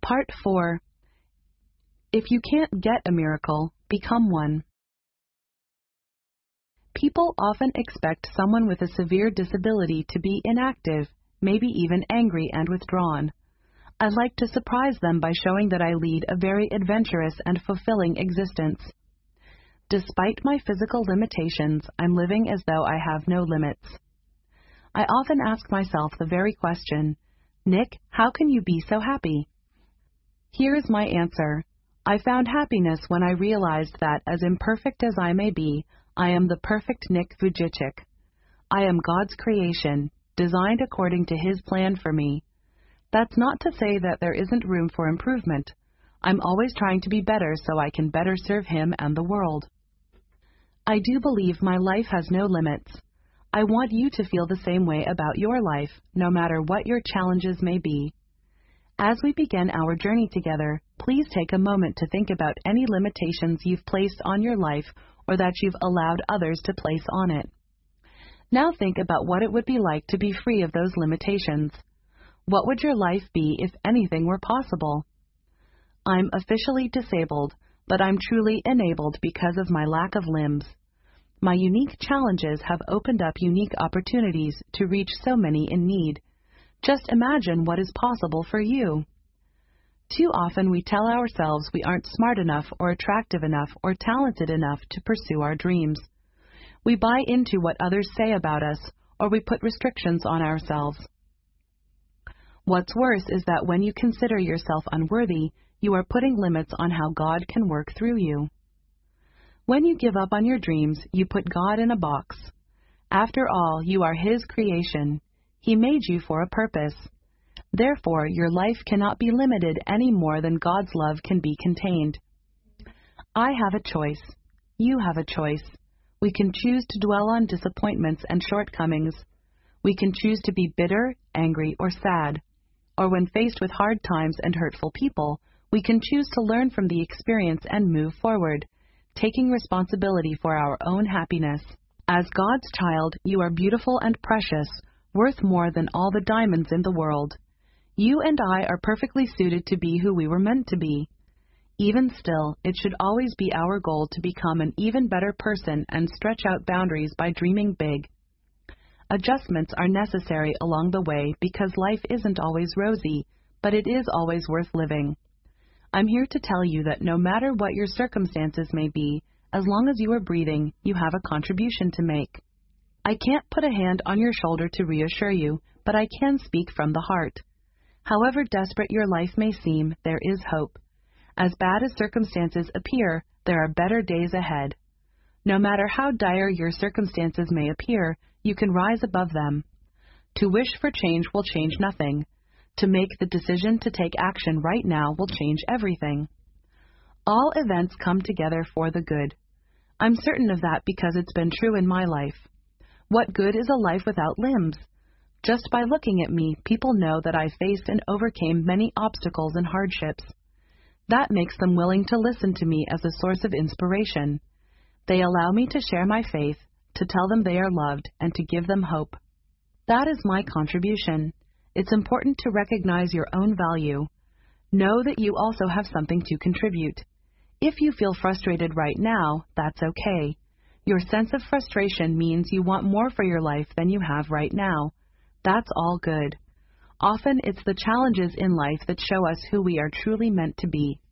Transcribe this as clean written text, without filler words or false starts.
Part 4. If you can't get a miracle, become one. People often expect someone with a severe disability to be inactive, maybe even angry and withdrawn. I like to surprise them by showing that I lead a very adventurous and fulfilling existence. Despite my physical limitations, I'm living as though I have no limits. I often ask myself the very question, Nick, how can you be so happy? Here is my answer. I found happiness when I realized that, as imperfect as I may be, I am the perfect Nick Vujicic. I am God's creation, designed according to His plan for me. That's not to say that there isn't room for improvement. I'm always trying to be better so I can better serve Him and the world. I do believe my life has no limits. I want you to feel the same way about your life, no matter what your challenges may be. As we begin our journey together, please take a moment to think about any limitations you've placed on your life or that you've allowed others to place on it. Now think about what it would be like to be free of those limitations. What would your life be if anything were possible? I'm officially disabled, but I'm truly enabled because of my lack of limbs. My unique challenges have opened up unique opportunities to reach so many in need. Just imagine what is possible for you. Too often we tell ourselves we aren't smart enough or attractive enough or talented enough to pursue our dreams. We buy into what others say about us, or we put restrictions on ourselves. What's worse is that when you consider yourself unworthy, you are putting limits on how God can work through you. When you give up on your dreams, you put God in a box. After all, you are His creation. He made you for a purpose. Therefore, your life cannot be limited any more than God's love can be contained. I have a choice. You have a choice. We can choose to dwell on disappointments and shortcomings. We can choose to be bitter, angry, or sad. Or when faced with hard times and hurtful people, we can choose to learn from the experience and move forward, taking responsibility for our own happiness. As God's child, you are beautiful and precious, worth more than all the diamonds in the world. You and I are perfectly suited to be who we were meant to be. Even still, it should always be our goal to become an even better person and stretch out boundaries by dreaming big. Adjustments are necessary along the way because life isn't always rosy, but it is always worth living. I'm here to tell you that no matter what your circumstances may be, as long as you are breathing, you have a contribution to make. I can't put a hand on your shoulder to reassure you, but I can speak from the heart. However desperate your life may seem, there is hope. As bad as circumstances appear, there are better days ahead. No matter how dire your circumstances may appear, you can rise above them. To wish for change will change nothing. To make the decision to take action right now will change everything. All events come together for the good. I'm certain of that because it's been true in my life. What good is a life without limbs? Just by looking at me, people know that I faced and overcame many obstacles and hardships. That makes them willing to listen to me as a source of inspiration. They allow me to share my faith, to tell them they are loved, and to give them hope. That is my contribution. It's important to recognize your own value. Know that you also have something to contribute. If you feel frustrated right now, that's okay. Your sense of frustration means you want more for your life than you have right now. That's all good. Often it's the challenges in life that show us who we are truly meant to be.